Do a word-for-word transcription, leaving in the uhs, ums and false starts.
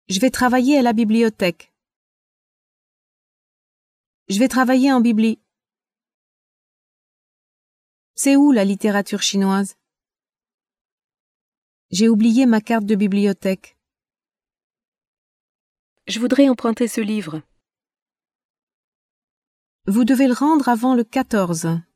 Je vais travailler à la bibliothèque. Je vais travailler en bibli. C'est où la littérature chinoise? J'ai oublié ma carte de bibliothèque. Je voudrais emprunter ce livre. Vous devez le rendre avant le quatorze.